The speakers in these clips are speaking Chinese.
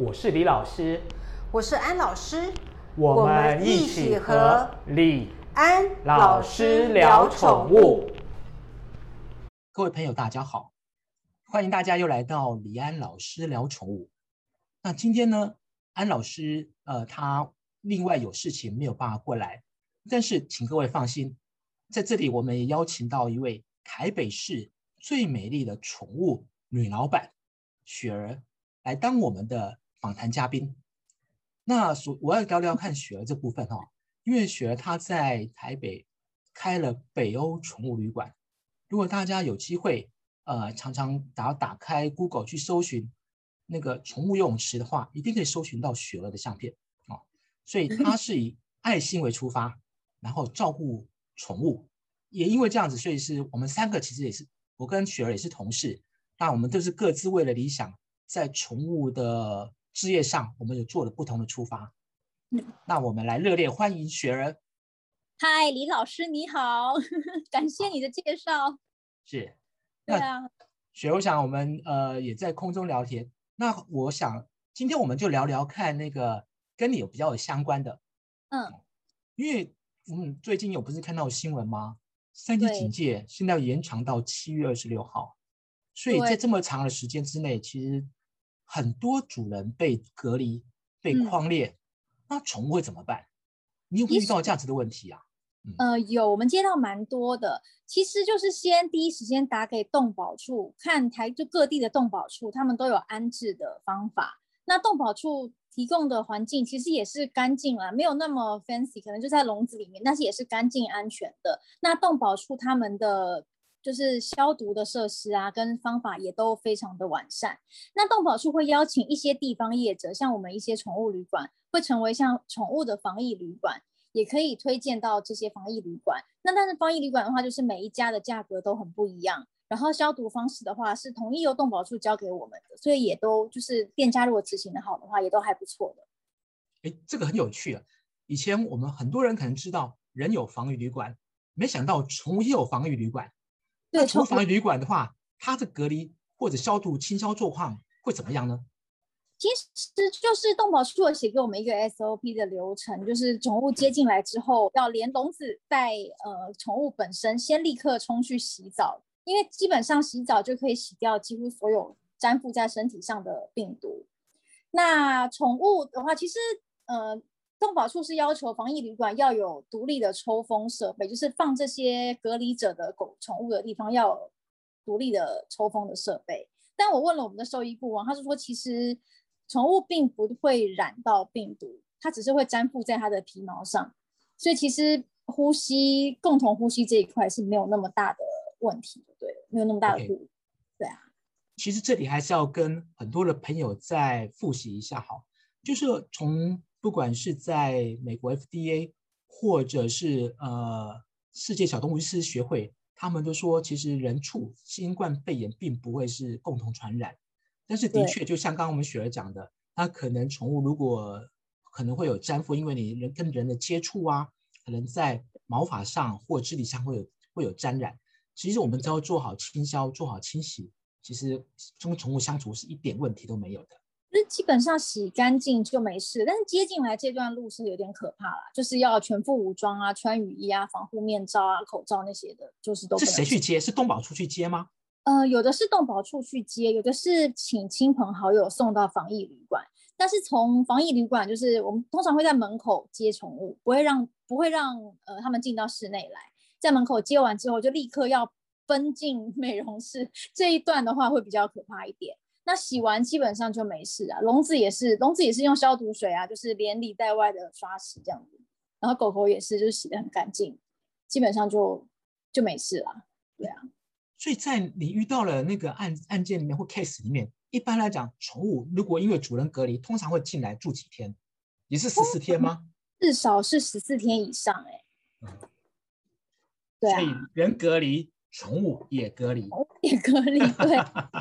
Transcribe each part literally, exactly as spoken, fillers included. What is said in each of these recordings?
我是李老师， 我是安老师， 我们一起和李安老师聊宠物。 各位朋友大家好，欢迎大家又来到李安老师聊宠物。那今天呢，安老师呃他另外有事情没有办法过来，但是请各位放心，在这里我们也邀请到一位台北市最美丽的宠物女老板雪儿来当我们的访谈嘉宾。那我要聊聊看雪儿这部分哦，因为雪儿她在台北开了北欧宠物旅馆。如果大家有机会呃常常打打开 Google 去搜寻那个宠物游泳池的话，一定可以搜寻到雪儿的相片哦。所以她是以爱心为出发，然后照顾宠物。也因为这样子，所以是我们三个其实也是，我跟雪儿也是同事，那我们都是各自为了理想，在宠物的事业上，我们有做了不同的出发。那我们来热烈欢迎雪儿。 嗨，李老师你好，感谢你的介绍。 是， 对啊， 雪儿，我想我们呃也在空中聊天。那我想今天我们就聊聊看那个跟你有比较有相关的， 嗯， 因为我们最近有不是看到新闻吗？三级警戒现在延长到七月二十六号，所以在这么长的时间之内，其实很多主人被隔离、被匡列，嗯、那宠物会怎么办？你有没有遇到这样子的问题啊？ 呃，有，我们接到蛮多的。其实就是先第一时间打给动保处，看台就各地的动保处，他们都有安置的方法。那动保处提供的环境其实也是干净啦，没有那么 fancy， 可能就在笼子里面，但是也是干净安全的。那动保处他们的就是消毒的设施啊，跟方法也都非常的完善。那动保处会邀请一些地方业者，像我们一些宠物旅馆，会成为像宠物的防疫旅馆。也可以推荐到这些防疫旅馆。那但是防疫旅馆的话，就是每一家的价格都很不一样，然后消毒方式的话是统一由动保处交给我们的，所以也都就是店家如果执行的好的话，也都还不错的。 哎，这个很有趣啊！以前我们很多人可能知道人有防疫旅馆，没想到宠物也有防疫旅馆。那宠物防疫旅馆的话，它的隔离或者消毒清消状况会怎么样呢？ 其实就是动保处有写给我们一个 S O P 的流程，就是宠物接进来之后，要连笼子带呃宠物本身先立刻冲去洗澡，因为基本上洗澡就可以洗掉几乎所有粘附在身体上的病毒。那宠物的话，其实呃动保处是要求防疫旅馆要有独立的抽风设备，就是放这些隔离者的狗宠物的地方要有独立的抽风的设备。但我问了我们的兽医顾问，他是说其实宠物并不会染到病毒，它只是会粘附在它的皮毛上，所以其实呼吸共同呼吸这一块是没有那么大的问题，对，没有那么大的顾虑。Okay. 对啊， 其实这里还是要跟很多的朋友再复习一下好，就是从不管是在美国 F D A 或者是呃世界小动物医师学会，他们都说其实人畜新冠肺炎并不会是共同传染。但是的确，就像刚刚我们雪儿讲的，它可能宠物如果可能会有粘附，因为你人跟人的接触啊，可能在毛发上或肢体上会有会有沾染。其实我们只要做好清消、做好清洗，其实跟宠物相处是一点问题都没有的。 就是基本上洗干净就没事，但是接进来这段路是有点可怕啦，就是要全副武装啊，穿雨衣啊，防护面罩啊，口罩那些的，就是都不能。 是谁去接？是动保处去接吗？ 呃，有的是动保处去接，有的是请亲朋好友送到防疫旅馆。但是从防疫旅馆，就是我们通常会在门口接宠物，不会让不会让呃他们进到室内来。在门口接完之后，就立刻要奔进美容室，这一段的话会比较可怕一点。那洗完基本上就没事啊，笼子也是笼子也是用消毒水啊，就是连里带外的刷洗这样子。然后狗狗也是，就是洗得很干净，基本上就就没事了。对啊。 所以在你遇到了那个 案, 案件里面或 case 里面，一般来讲，宠物如果因为主人隔离，通常会进来住几天？也是十四天吗？ 至少是十四天以上、欸，哎、嗯，对啊。 所以人隔离，宠物也隔离， 也隔离，对。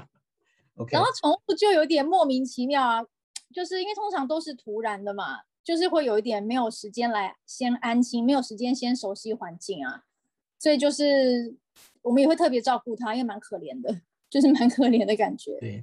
okay. 然后宠物就有点莫名其妙啊，就是因为通常都是突然的嘛，就是会有一点没有时间来先安心，没有时间先熟悉环境啊，所以就是。我们也会特别照顾他，因为蛮可怜的，就是蛮可怜的感觉。 对，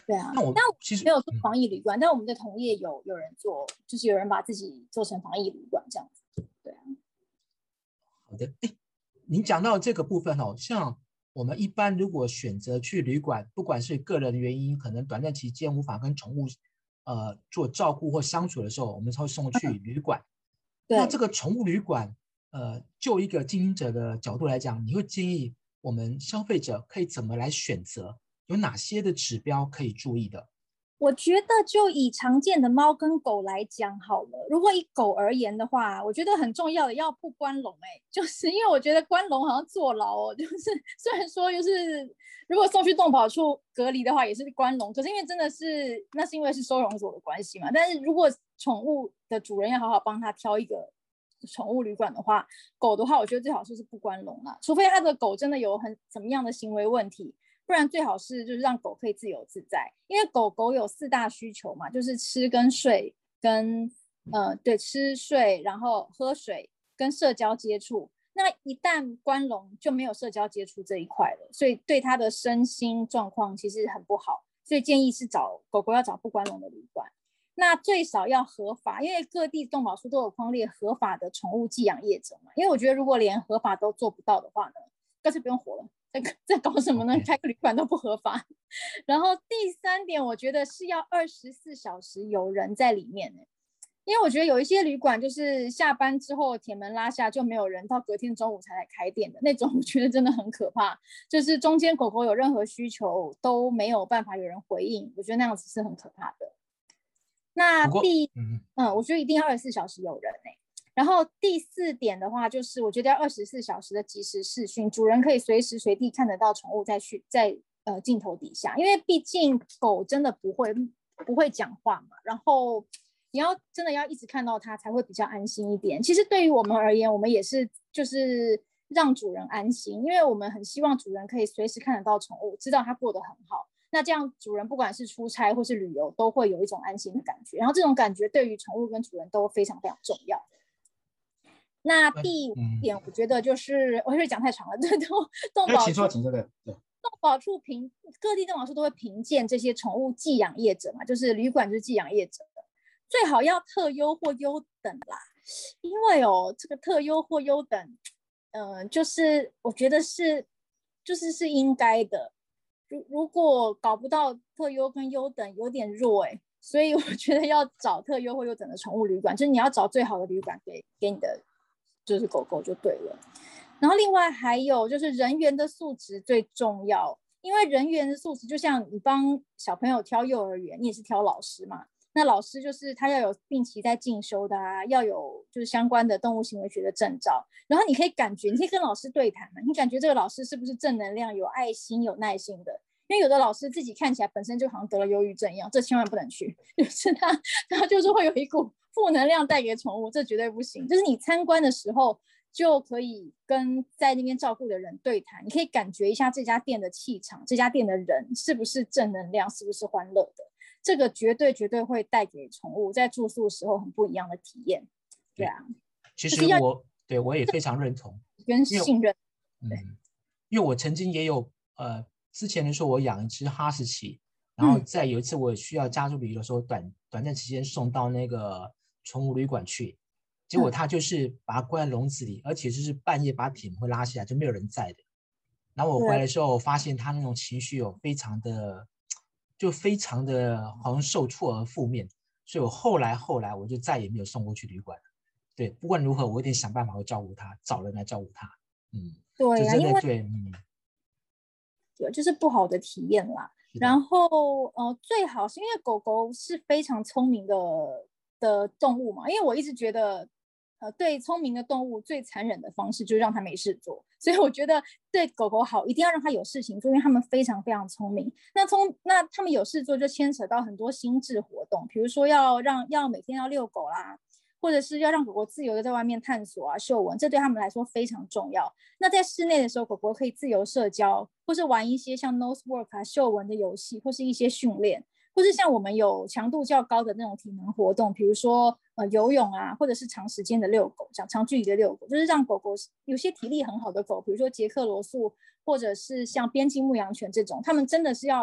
对啊， 那我但我其实没有做防疫旅馆，嗯、但我们的同业有有人做，就是有人把自己做成防疫旅馆这样子。对啊。 好的，哎，您讲到这个部分哦，像我们一般如果选择去旅馆，不管是个人原因，可能短暂期间无法跟宠物呃做照顾或相处的时候，我们才会送去旅馆。 对， 那这个宠物旅馆，呃，就一个经营者的角度来讲，你会建议我们消费者可以怎么来选择？有哪些的指标可以注意的？ 我觉得就以常见的猫跟狗来讲好了。如果以狗而言的话，我觉得很重要的要不关笼，哎，就是因为我觉得关笼好像坐牢哦。就是虽然说就是如果送去动保处隔离的话也是关笼，可是因为真的是那是因为是收容所的关系嘛。但是如果宠物的主人要好好帮他挑一个宠物旅馆的话，狗的话我觉得最好就是不关笼啦，除非他的狗真的有很怎么样的行为问题。不然最好是就是让狗可以自由自在，因为狗狗有四大需求嘛，就是吃跟睡跟呃对吃睡，然后喝水跟社交接触。那一旦关笼就没有社交接触这一块了，所以对它的身心状况其实很不好，所以建议是找狗狗要找不关笼的旅馆。那最少要合法，因为各地动保处都有匡列合法的宠物寄养业者嘛。因为我觉得如果连合法都做不到的话呢，干脆不用活了。在搞什么呢？ Okay. 开个旅馆都不合法。然后第三点，我觉得是要二十四小时有人在里面，因为我觉得有一些旅馆就是下班之后铁门拉下就没有人，到隔天中午才来开店的那种，我觉得真的很可怕。就是中间狗狗有任何需求都没有办法有人回应，我觉得那样子是很可怕的。那第嗯, 嗯，我觉得一定要二十四小时有人欸。然后第四点的话，就是我觉得要二十四小时的即时视讯，主人可以随时随地看得到宠物在去在呃镜头底下，因为毕竟狗真的不会不会讲话嘛，然后你要真的要一直看到它才会比较安心一点。其实对于我们而言，我们也是就是让主人安心，因为我们很希望主人可以随时看得到宠物，知道它过得很好。那这样主人不管是出差或是旅游，都会有一种安心的感觉，然后这种感觉对于宠物跟主人都非常非常重要。那第五点，我觉得就是，我会讲太长了。对，动保处， 请这个，对， 动保处评各地动保处都会评鉴这些宠物寄养业者嘛，就是旅馆就是寄养业者的，最好要特优或优等啦。因为哦，这个特优或优等，嗯、呃，就是我觉得是，就是是应该的。如如果搞不到特优跟优等，有点弱哎、欸，所以我觉得要找特优或优等的宠物旅馆，就是你要找最好的旅馆给给你的。就是狗狗就对了。然后另外还有就是人员的素质最重要，因为人员的素质就像你帮小朋友挑幼儿园，你也是挑老师嘛，那老师就是他要有定期在进修的啊，要有就是相关的动物行为学的证照，然后你可以感觉，你可以跟老师对谈嘛，你感觉这个老师是不是正能量、有爱心、有耐心的。因为有的老师自己看起来本身就好像得了忧郁症一样，这千万不能去，就是他他就是会有一股负能量带给宠物，这绝对不行。就是你参观的时候就可以跟在那边照顾的人对谈，你可以感觉一下这家店的气场，这家店的人是不是正能量，是不是欢乐的，这个绝对绝对会带给宠物在住宿的时候很不一样的体验。对啊， 其实我对我也非常认同跟信任。 对，嗯，因为我曾经也有呃。之前的时候，我养一只哈士奇，然后在有一次我需要家族旅游的时候，短短暂期间送到那个宠物旅馆去，结果它就是把它关在笼子里，而且就是半夜把铁门会拉下来，就没有人在的。然后我回来的时候，发现它那种情绪有非常的，就非常的好像受挫而负面，所以我后来后来我就再也没有送过去旅馆了。对，不管如何，我一定想办法会照顾它，找人来照顾它。嗯， 对啊，因为对，嗯。 对，就是不好的体验啦。然后呃，最好是因为狗狗是非常聪明的的动物嘛，因为我一直觉得，呃，对聪明的动物最残忍的方式就是让它没事做，所以我觉得对狗狗好，一定要让它有事情做，因为它们非常非常聪明。那聪那它们有事做，就牵扯到很多心智活动，比如说要让要每天要遛狗啦。或者是要让狗狗自由的在外面探索啊、嗅闻，这对他们来说非常重要。那在室内的时候，狗狗可以自由社交，或是玩一些像 nose work 啊、嗅闻的游戏，或是一些训练，或是像我们有强度较高的那种体能活动，比如说呃游泳啊，或者是长时间的遛狗，长长距离的遛狗，就是让狗狗有些体力很好的狗，比如说捷克罗素，或者是像边境牧羊犬这种，他们真的是要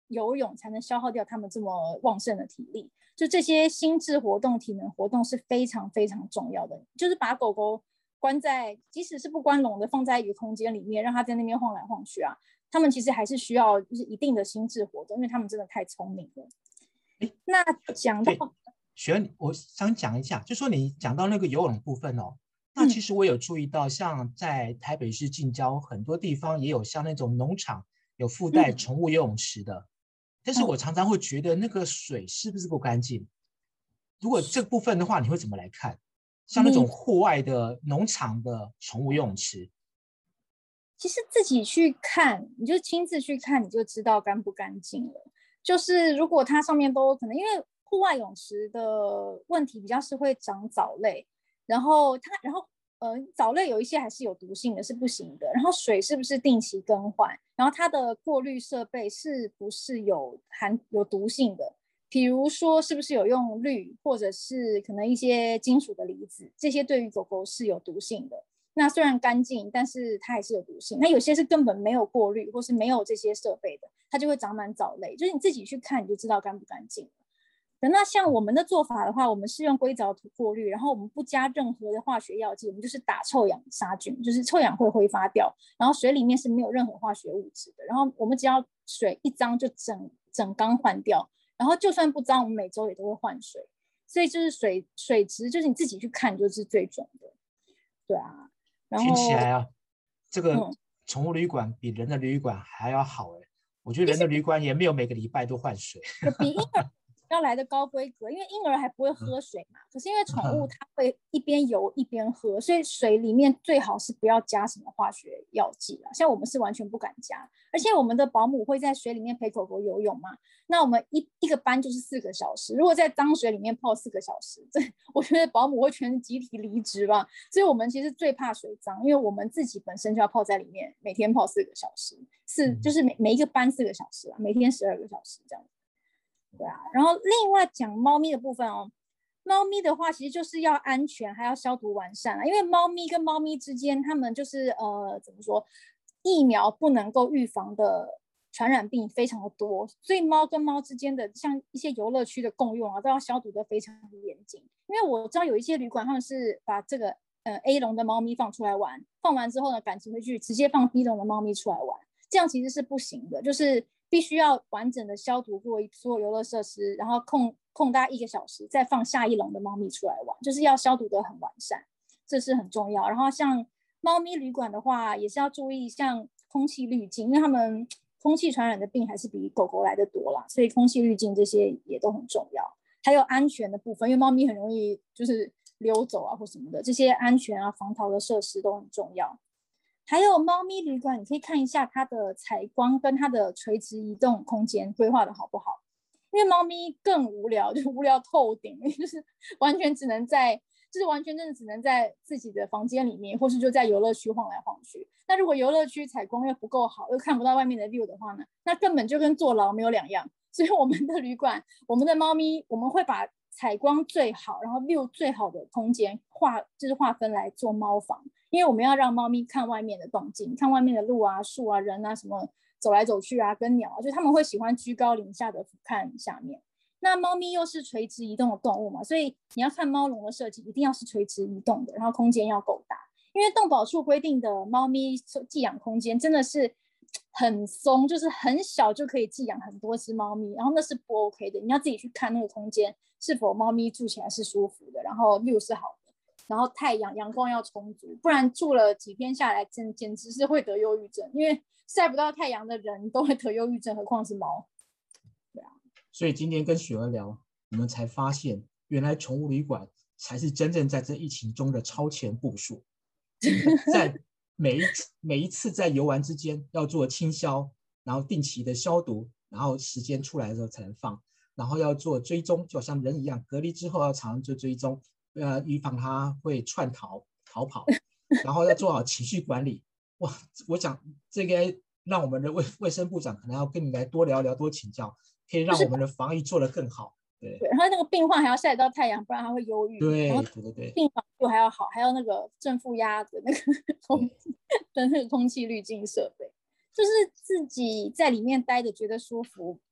游泳才能消耗掉他们这么旺盛的体力。就这些心智活动、体能活动是非常非常重要的。就是把狗狗关在，即使是不关笼的，放在一个空间里面，让它在那边晃来晃去啊，他们其实还是需要就是一定的心智活动，因为他们真的太聪明了。那讲到雪儿，我想讲一下，就说你讲到那个游泳部分哦，那其实我有注意到，像在台北市近郊很多地方也有像那种农场有附带宠物游泳池的，嗯、但是我常常会觉得那个水是不是够干净？如果这部分的话，你会怎么来看？像那种户外的农场的宠物游泳池， 其实自己去看，你就亲自去看，你就知道干不干净了。就是如果它上面都可能因为户外泳池的问题比较是会长藻类，然后它然后呃藻类有一些还是有毒性的，是不行的。然后水是不是定期更换？然后它的过滤设备是不是有含有毒性的？比如说是不是有用氯，或者是可能一些金属的离子，这些对于狗狗是有毒性的。那虽然干净，但是它还是有毒性。那有些是根本没有过滤，或是没有这些设备的，它就会长满藻类。就是你自己去看，你就知道干不干净了。那像我们的做法的话，我们是用硅藻土过滤，然后我们不加任何的化学药剂，我们就是打臭氧杀菌，就是臭氧会挥发掉，然后水里面是没有任何化学物质的。然后我们只要水一脏就整整缸换掉，然后就算不脏，我们每周也都会换水。所以就是水水质，就是你自己去看就是最准的。对啊，然后听起来啊，这个宠物旅馆比人的旅馆还要好哎、欸。我觉得人的旅馆也没有每个礼拜都换水， 比婴儿要来的高规格，因为婴儿还不会喝水嘛。可是因为宠物它会一边游一边喝，所以水里面最好是不要加什么化学药剂啦。像我们是完全不敢加，而且我们的保姆会在水里面陪狗狗游泳嘛。那我们一一个班就是四个小时，如果在脏水里面泡四个小时，这我觉得保姆会全集体离职吧。所以我们其实最怕水脏，因为我们自己本身就要泡在里面，每天泡四个小时，是就是每每一个班四个小时啊，每天十二个小时这样。对啊，然后另外讲猫咪的部分哦，猫咪的话其实就是要安全，还要消毒完善啊。因为猫咪跟猫咪之间，它们就是呃怎么说，疫苗不能够预防的传染病非常的多，所以猫跟猫之间的像一些游乐区的共用啊，都要消毒的非常严谨。因为我知道有一些旅馆他们是把这个呃 A 笼的猫咪放出来玩，放完之后呢，赶紧回去直接放 B 笼的猫咪出来玩，这样其实是不行的，就是必须要完整的消毒过所有游乐设施，然后空空大概一个小时，再放下一笼的猫咪出来玩，就是要消毒得很完善，这是很重要。然后像猫咪旅馆的话，也是要注意像空气滤镜，因为他们空气传染的病还是比狗狗来的多啦，所以空气滤镜这些也都很重要。还有安全的部分，因为猫咪很容易就是溜走啊或什么的，这些安全啊防逃的设施都很重要。还有猫咪旅馆，你可以看一下它的采光跟它的垂直移动空间规划的好不好，因为猫咪更无聊，就无聊透顶，就是完全只能在就是完全真的只能在自己的房间里面，或是就在游乐区晃来晃去。那如果游乐区采光又不够好，又看不到外面的 view 的话呢，那根本就跟坐牢没有两样。所以我们的旅馆，我们的猫咪，我们会把采光最好，然后 view 最好的空间划就是划分来做猫房，因为我们要让猫咪看外面的动静，看外面的路啊、树啊、人啊什么走来走去啊，跟鸟啊，就他们会喜欢居高临下的俯瞰下面。那猫咪又是垂直移动的动物嘛，所以你要看猫笼的设计一定要是垂直移动的，然后空间要够大，因为动保处规定的猫咪寄养空间真的是很松，就是很小就可以寄养很多只猫咪，然后那是不 OK 的，你要自己去看那个空间是否猫咪住起来是舒服的，然后 view 是好的，然后太阳阳光要充足，不然住了几天下来简简直是会得忧郁症，因为晒不到太阳的人都会得忧郁症，何况是猫。对啊， 所以今天跟雪儿聊，我们才发现原来宠物旅馆才是真正在这疫情中的超前部署，在每一次每一次在游玩之间要做清消，然后定期的消毒，然后时间出来的时候才能放，然后要做追踪，就像人一样，隔离之后要常常做追踪，呃，预防它会窜逃逃跑，然后要做好情绪管理。哇，我想这个让我们的卫卫生部长可能要跟你来多聊聊，多请教，可以让我们的防疫做得更好。对， 对，然后那个病患还要晒到太阳，不然他会忧郁。 对对对对， 病房就还要好，还要那个正负压的那个空的那个空气滤净设备，就是自己在里面待着觉得舒服，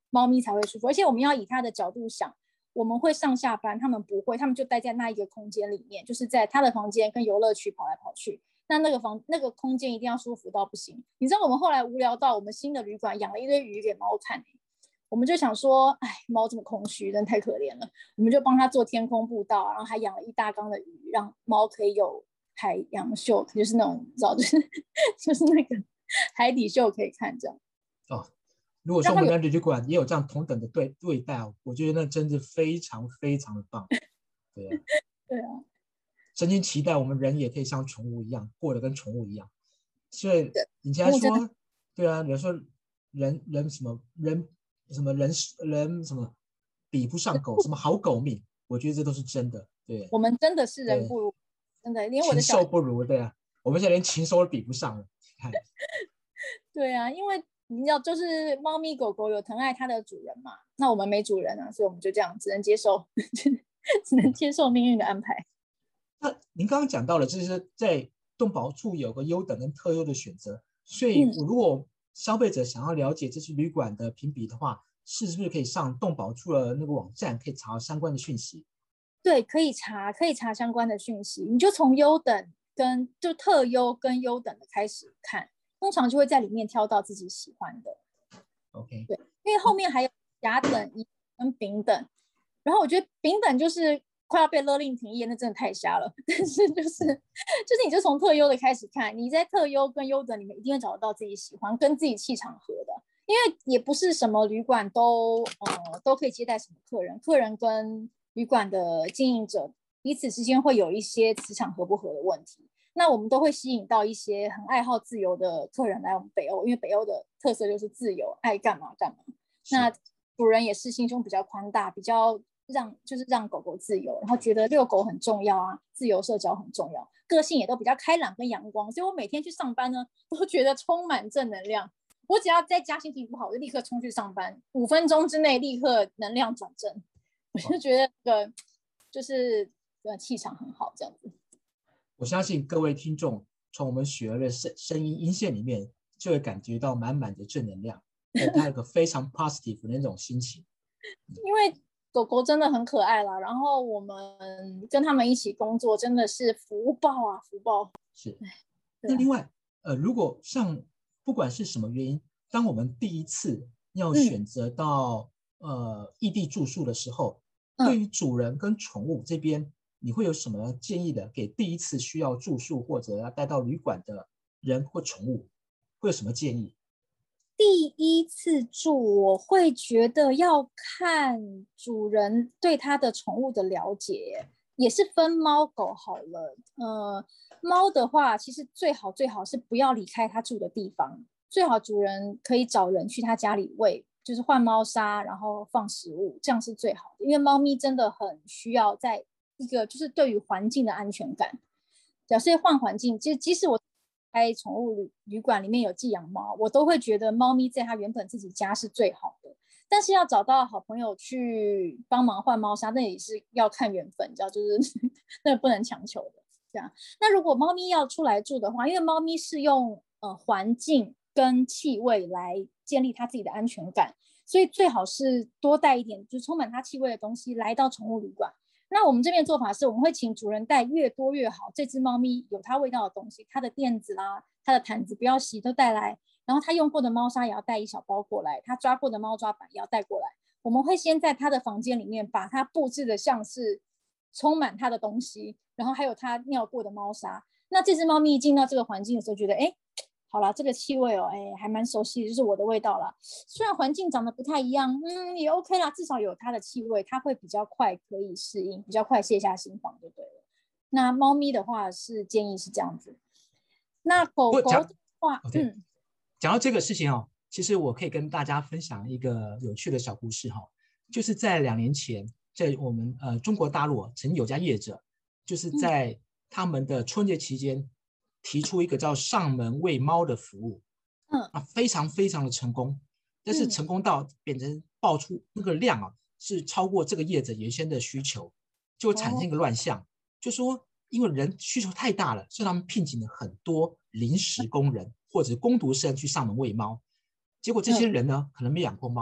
猫咪才会舒服。而且我们要以它的角度想，我们会上下班，他们不会，他们就待在那一个空间里面，就是在他的房间跟游乐区跑来跑去。那那个房那个空间一定要舒服到不行。你知道我们后来无聊到我们新的旅馆养了一堆鱼给猫看，我们就想说，哎，猫这么空虚，真的太可怜了。我们就帮它做天空步道，然后还养了一大缸的鱼，让猫可以有海洋秀，就是那种你知道，就是就是那个海底秀可以看这样。 哦，如果说我们的旅馆也有这样同等的对对待，我觉得那真是非常非常的棒。对啊， 对啊， 真心期待我们人也可以像宠物一样过得跟宠物一样。所以你现在说，对啊，有时候人人什么人什么人人什么比不上狗，什么好狗命，我觉得这都是真的。对， 我们真的是人不如，真的连我的禽兽不如，对啊，我们现在连禽兽都比不上了。 对啊，因为你知道，就是猫咪狗狗有疼爱它的主人嘛，那我们没主人啊，所以我们就这样只能接受，只能接受命运的安排。 那您刚刚讲到了，就是在动保处有个优等跟特优的选择，所以我如果消费者想要了解这些旅馆的评比的话，是不是可以上动保处的那个网站，可以查到相关的讯息？ 对，可以查，可以查相关的讯息。你就从优等跟就特优跟优等的开始看，通常就会在里面挑到自己喜欢的。 OK， 对，因为后面还有甲等、乙跟丙等，然后我觉得丙等就是快要被勒令停业，那真的太瞎了。但是就是就是你就从特优的开始看，你在特优跟优等里面一定会找得到自己喜欢跟自己气场合的，因为也不是什么旅馆都呃都可以接待什么客人，客人跟旅馆的经营者彼此之间会有一些磁场合不合的问题。那我们都会吸引到一些很爱好自由的客人来我们北欧，因为北欧的特色就是自由，爱干嘛干嘛。那主人也是心胸比较宽大，比较让就是让狗狗自由，然后觉得遛狗很重要啊，自由社交很重要，个性也都比较开朗跟阳光，所以我每天去上班呢，都觉得充满正能量。我只要在家心情不好，我就立刻冲去上班，五分钟之内立刻能量转正，我就觉得这个就是呃气场很好这样子。 我相信各位听众从我们雪儿的声声音音线里面就会感觉到满满的正能量，它有个非常 positive 的那种心情。 因为狗狗真的很可爱啦，然后我们跟他们一起工作真的是福报啊，福报。 是。那另外，呃，如果像不管是什么原因，当我们第一次要选择到、嗯、呃异地住宿的时候，嗯、对于主人跟宠物这边，你会有什么建议的？给第一次需要住宿或者要带到旅馆的人或宠物，会有什么建议？ 第一次住，我会觉得要看主人对他的宠物的了解，也是分猫狗好了。呃，猫的话，其实最好最好是不要离开他住的地方，最好主人可以找人去他家里喂，就是换猫砂，然后放食物，这样是最好的。因为猫咪真的很需要在一个就是对于环境的安全感，对，所以换环境，其实即使我开宠物 旅, 旅馆里面有寄养猫，我都会觉得猫咪在它原本自己家是最好的，但是要找到好朋友去帮忙换猫砂，那也是要看缘分，你知道，就是那不能强求的。这样，那如果猫咪要出来住的话，因为猫咪是用呃环境跟气味来建立它自己的安全感，所以最好是多带一点就是充满它气味的东西来到宠物旅馆。那我们这边做法是，我们会请主人带越多越好，这只猫咪有它味道的东西，它的垫子啦，它的毯子不要洗都带来，然后它用过的猫砂也要带一小包过来，它抓过的猫抓板也要带过来。我们会先在它的房间里面把它布置的像是充满它的东西，然后还有它尿过的猫砂。那这只猫咪一进到这个环境的时候，觉得哎，好啦，这个气味哦，哎，还蛮熟悉的，就是我的味道啦。虽然环境长得不太一样，嗯，也 OK 啦，至少有它的气味，它会比较快可以适应，比较快卸下心防就对了。那猫咪的话是建议是这样子。那狗狗的话， 嗯，讲到这个事情哦，其实我可以跟大家分享一个有趣的小故事哈、哦，就是在两年前，在我们呃中国大陆曾经有家业者，就是在他们的春节期间。嗯提出一个叫上门喂猫的服务，嗯，啊，非常非常的成功，但是成功到变成爆出那个量啊，是超过这个业者原先的需求，就产生一个乱象，哦、就说因为人需求太大了，所以他们聘请了很多临时工人或者工读生去上门喂猫，结果这些人呢、嗯、可能没养过猫，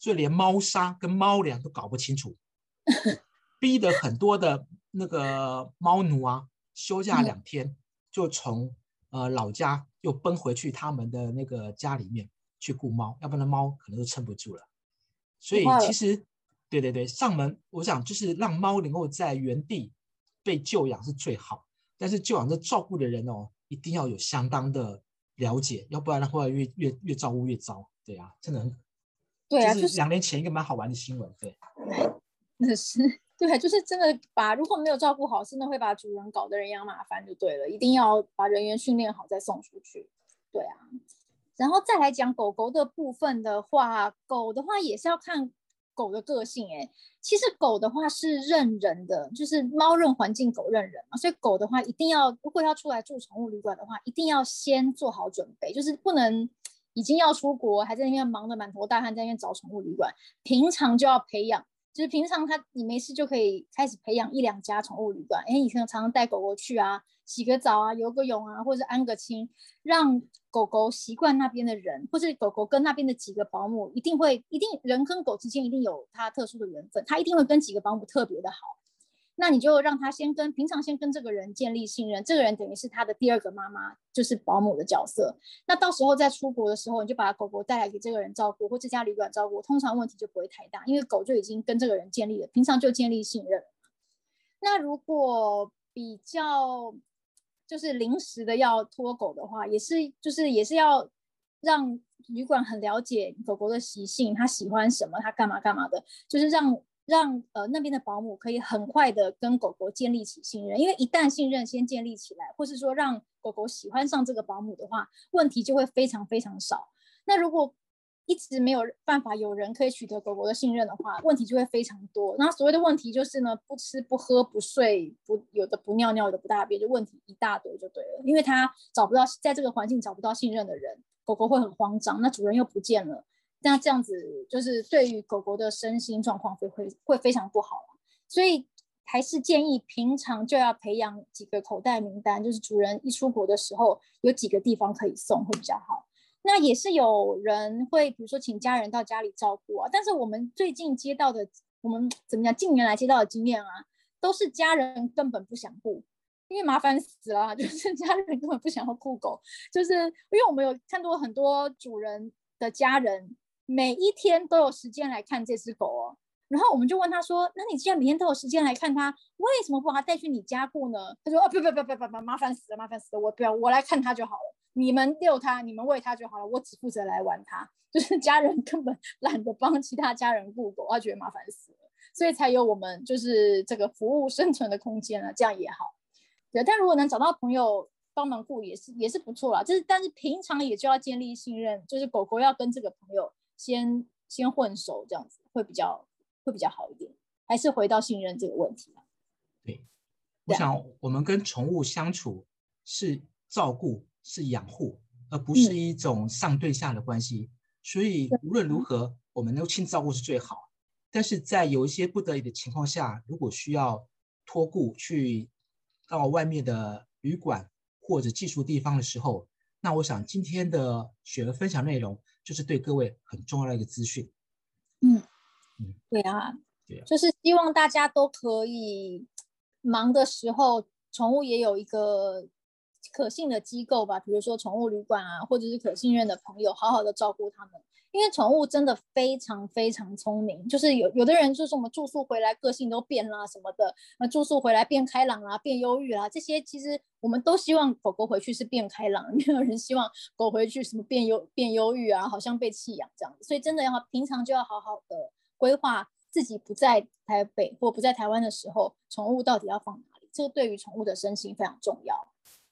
所以连猫砂跟猫粮都搞不清楚，逼得很多的那个猫奴啊，休假两天就从呃老家又奔回去他们的那个家里面去顾猫，要不然猫可能都撑不住了。所以其实，对对对，上门我想就是让猫能够在原地被救养是最好，但是救养这照顾的人哦，一定要有相当的了解，要不然的话越越越照顾越糟。对啊，真的很， 对啊， 就是两年前一个蛮好玩的新闻。对， 那是对，就是真的把如果没有照顾好，真的会把主人搞得人仰马翻就对了，一定要把人员训练好再送出去。对啊。然后再来讲狗狗的部分的话，狗的话也是要看狗的个性。哎，其实狗的话是认人的，就是猫认环境，狗认人嘛。所以狗的话一定要，如果要出来住宠物旅馆的话，一定要先做好准备，就是不能已经要出国，还在那边忙得满头大汗，在那边找宠物旅馆。平常就要培养，就是平常他你没事就可以开始培养一两家宠物旅馆。哎，你可能常常带狗狗去啊，洗个澡啊，游个泳啊，或者安个亲，让狗狗习惯那边的人，或是狗狗跟那边的几个保姆，一定会一定人跟狗之间一定有它特殊的缘分，它一定会跟几个保姆特别的好。那你就让他先跟平常先跟这个人建立信任，这个人等于是他的第二个妈妈，就是保姆的角色。那到时候在出国的时候，你就把狗狗带来给这个人照顾，或这家旅馆照顾，通常问题就不会太大，因为狗就已经跟这个人建立了，平常就建立信任。那如果比较就是临时的要托狗的话，也是就是也是要让旅馆很了解狗狗的习性，它喜欢什么，它干嘛干嘛的，就是让让呃那边的保姆可以很快的跟狗狗建立起信任。因为一旦信任先建立起来，或是说让狗狗喜欢上这个保姆的话，问题就会非常非常少。那如果一直没有办法有人可以取得狗狗的信任的话，问题就会非常多。那所谓的问题就是呢，不吃不喝不睡，不有的不尿尿，有的不大便，就问题一大堆就对了。因为他找不到在这个环境找不到信任的人，狗狗会很慌张，那主人又不见了，那这样子就是对于狗狗的身心状况会会会非常不好了。所以还是建议平常就要培养几个口袋名单，就是主人一出国的时候有几个地方可以送会比较好。那也是有人会比如说请家人到家里照顾啊，但是我们最近接到的我们怎么讲近年来接到的经验啊，都是家人根本不想顾，因为麻烦死了，就是家人根本不想要顾狗，就是因为我们有看到很多主人的家人每一天都有时间来看这只狗哦，然后我们就问他说，那你既然每天都有时间来看它，为什么不把它带去你家顾呢？他说哦，不不不不不不，麻烦死了麻烦死了，我不要，我来看它就好了，你们遛它你们喂它就好了，我只负责来玩它。就是家人根本懒得帮其他家人顾狗，他觉得麻烦死了，所以才有我们就是这个服务生存的空间啊，这样也好。对，但如果能找到朋友帮忙顾也是也是不错啦，就是但是平常也就要建立信任，就是狗狗要跟这个朋友先先混熟，这样子会比较会比较好一点，还是回到信任这个问题。 对，我想我们跟宠物相处是照顾是养护，而不是一种上对下的关系，嗯，所以无论如何我们能够亲自照顾是最好，但是在有一些不得已的情况下，如果需要托顾去到外面的旅馆或者寄宿地方的时候，那我想今天的雪儿分享内容就是对各位很重要的一个资讯。 嗯嗯，对啊，对啊，就是希望大家都可以忙的时候，宠物也有一个可信的机构吧，比如说宠物旅馆啊，或者是可信任的朋友，好好的照顾他们。因为宠物真的非常非常聪明，就是有有的人就是我们住宿回来个性都变啦什么的，那住宿回来变开朗啦，变忧郁啦，这些其实我们都希望狗狗回去是变开朗，没有人希望狗回去什么变忧变忧郁啊，好像被弃养这样子。所以真的要平常就要好好的规划自己不在台北或不在台湾的时候，宠物到底要放哪里，这个对于宠物的身心非常重要。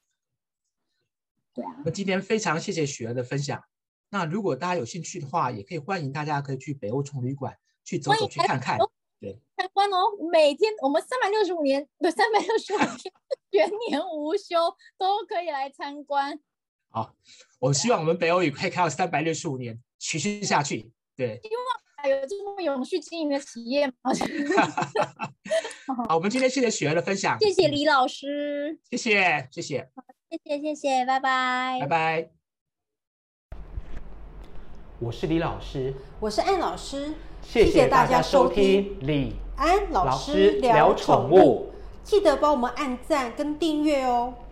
对啊， 我们今天非常谢谢雪儿的分享。那如果大家有兴趣的话，也可以欢迎大家可以去北欧宠物旅馆去走走去看看。对， 参观哦，每天我们三百六十五年不三百六十五天全年无休都可以来参观。 好，我希望我们北欧也可以开到三百六十五年持续下去。对， 希望有这么永续经营的企业吗？ 好，我们今天谢谢雪儿的分享， 谢谢李老师， 谢谢谢谢谢谢谢谢，拜拜拜拜。 我是李老师， 我是安老师， 谢谢大家收听李安老师聊宠物，记得帮我们按赞跟订阅哦。